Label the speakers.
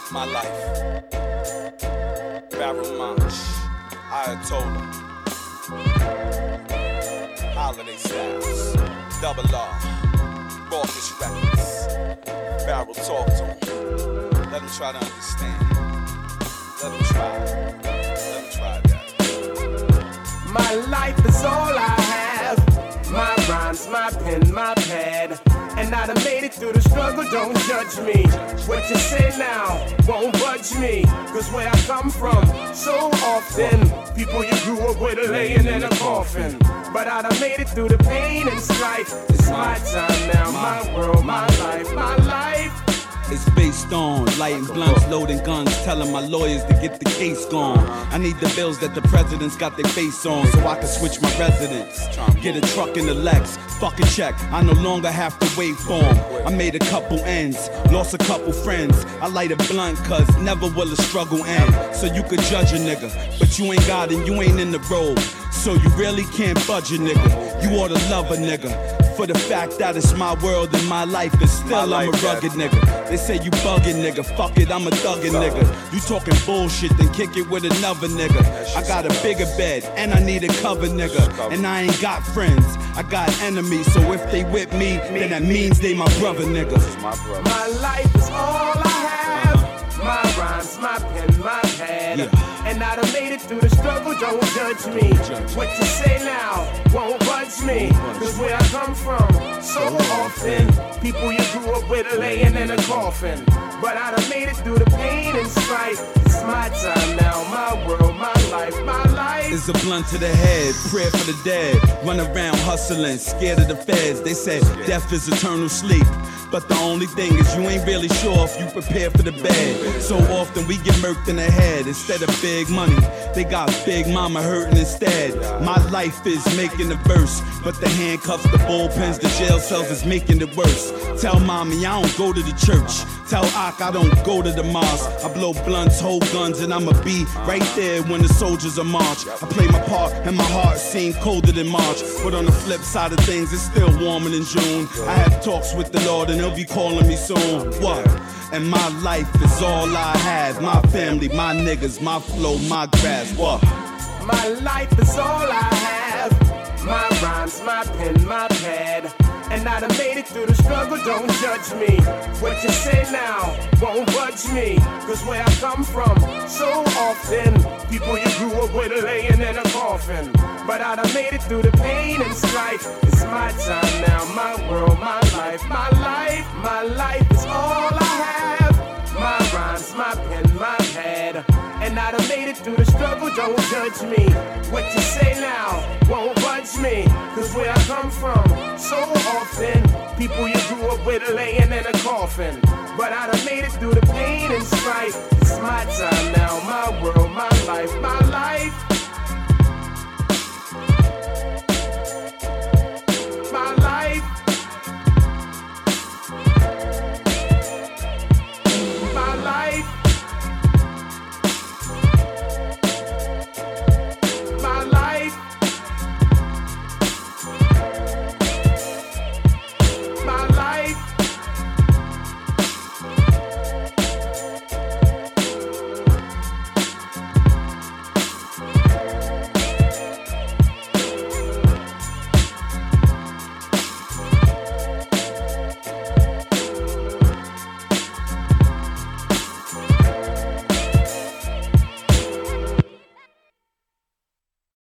Speaker 1: My life. Barrel Munch. Ayatollah. Holiday Styles. Double R. Raucous Records. Barrel talk to him. Let him try to understand. Let him try. Let him try that.
Speaker 2: My life is all I have. My rhymes, my pen, my pad. And I done made it through the struggle, don't judge me. What you say now won't budge me. Cause where I come from, so often people you grew up with are laying in a coffin. But I done made it through the pain and strife. It's my time now, my world, my life, my life.
Speaker 3: It's based on lighting blunts, loading guns, telling my lawyers to get the case gone. I need the bills that the president's got their face on, so I can switch my residence. Get a truck in the Lex, fuck a check, I no longer have to wait for 'em. I made a couple ends, lost a couple friends. I light a blunt cause never will a struggle end. So you could judge a nigga, but you ain't got it, you ain't in the road. So you really can't budge a nigga, you oughta love a nigga. For the fact that it's my world and my life, and still I'm a rugged nigga. They say you bugging nigga, fuck it, I'm a thuggin' nigga. You talking bullshit, then kick it with another nigga. I got a bigger bed, and I need a cover nigga. And I ain't got friends, I got enemies. So if they with me, then that means they my brother nigga.
Speaker 2: My life is all I have. My rhymes, my pen, my pad. And I done made it through the struggle, don't judge me. What you say now won't budge me. Cause where I come from, so often people you grew up with are laying in a coffin. But I done made it through the pain and strife. It's my time now, my world, my life, my life.
Speaker 3: It's a blunt to the head, prayer for the dead. Run around hustling, scared of the feds. They said death is eternal sleep. But the only thing is you ain't really sure if you prepare for the bed. So often we get murked in the head instead of big money. They got Big Mama hurting instead. My life is making the verse, but the handcuffs, the bullpens, the jail cells is making it worse. Tell mommy I don't go to the church. Tell Ak I don't go to the mosque. I blow blunts, hold guns, and I'ma be right there when the soldiers are march. I play my part and my heart seems colder than March. But on the flip side of things, it's still warmer than June. I have talks with the Lord and he'll be calling me soon. What? And my life is all I have. My family, my niggas, my flow, my grass. What?
Speaker 2: My life is all I have. My rhymes, my pen, my pad. And I done made it through the struggle, don't judge me. What you say now won't budge me. Cause where I come from, so often people you grew up with are laying in a coffin. But I done made it through the pain and strife. It's my time now, my world, my life, my life. My life is all I have. My rhymes, my pen, my pad. And I done made it through the struggle, don't judge me. What you say now won't budge me. Cause where I come from, so often people you grew up with are laying in a coffin. But I done made it through the pain and strife. It's my time now, my world, my life, my life.